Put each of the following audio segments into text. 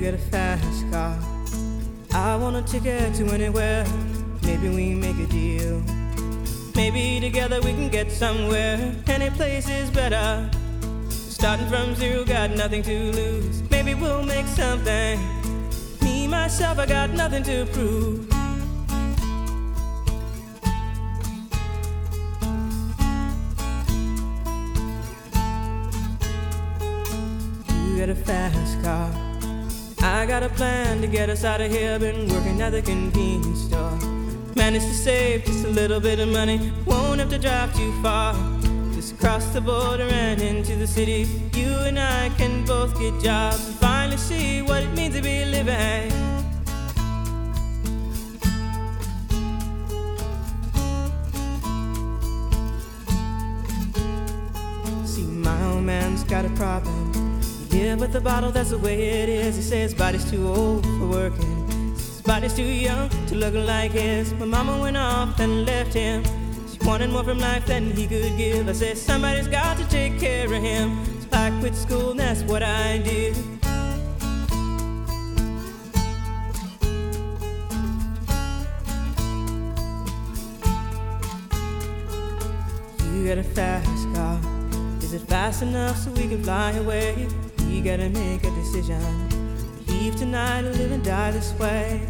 get a fast car. I want a ticket to anywhere. Maybe we make a deal. Maybe together we can get somewhere. Any place is better. Starting from zero, got nothing to lose. Maybe we'll make something. Me, myself, I got nothing to prove. You got a fast car. I got a plan to get us out of here. Been working at the convenience store. Managed to save just a little bit of money. Won't have to drive too far. Just cross the border and into the city. You and I can both get jobs and finally see what it means to be living. See, my old man's got a problem. He live with the bottle, that's the way it is. He says his body's too old for working. His body's too young to look like his. My mama went off and left him. She wanted more from life than he could give. I said somebody's got to take care of him. So I quit school and that's what I did. You got a fast car. Is it fast enough so we can fly away? We gotta make a decision. Leave tonight or live and die this way.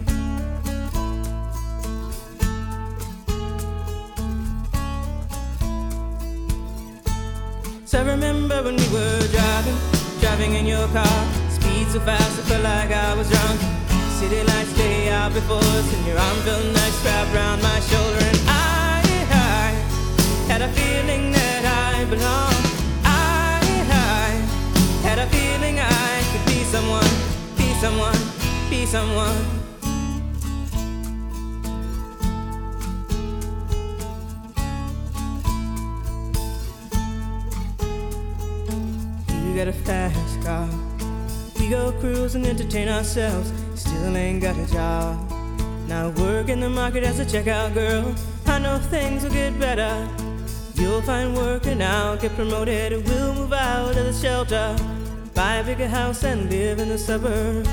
So I remember when we were driving in your car. Speed so fast I felt like I was drunk. City lights lay out before us, and your arm felt nice wrapped around my shoulder. And I had a feeling that I belonged. I had a feeling I could be someone, be someone, be someone. You got a fast car. We go cruise and entertain ourselves. Still ain't got a job. Now work in the market as a checkout girl. I know things will get better. You'll find work and I'll get promoted. We'll move out of the shelter, buy a bigger house and live in the suburbs.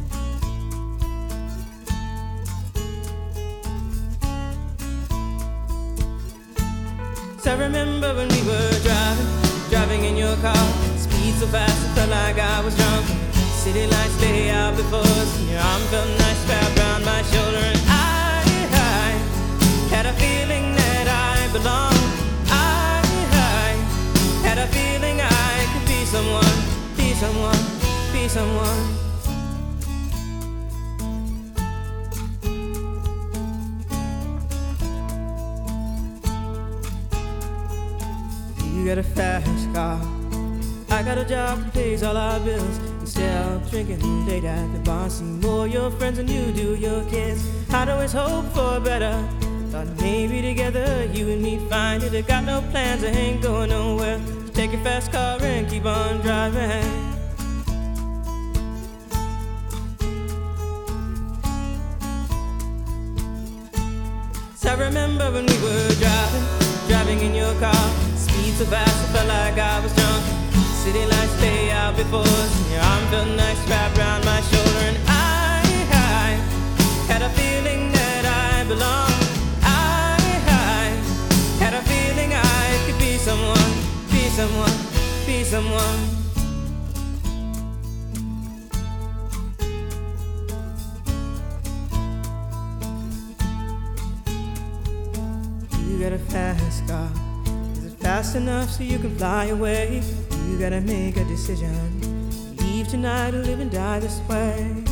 So I remember when we were driving in your car. Speed so fast I felt like I was drunk. City lights lay out before us, and your arm felt nice wrapped around my shoulder. And I had a feeling that I belonged. I had a feeling I could be someone, be someone, be someone. You got a fast car. I got a job that pays all our bills. Instead of drinking late at the bar, see more your friends than you do your kids. I'd always hope for better. Thought maybe together you and me find it. I got no plans, I ain't going nowhere. So take your fast car and keep on driving. So I remember when we were driving in your car. Speed so fast I felt like I was drunk. City lights lay out before us, and your arm felt nice wrapped around my shoulder. And I had a feeling that I belonged. I had a feeling I could be someone, be someone, be someone. You got a fast car. Is it fast enough so you can fly away? You gotta make a decision. Leave tonight or live and die this way.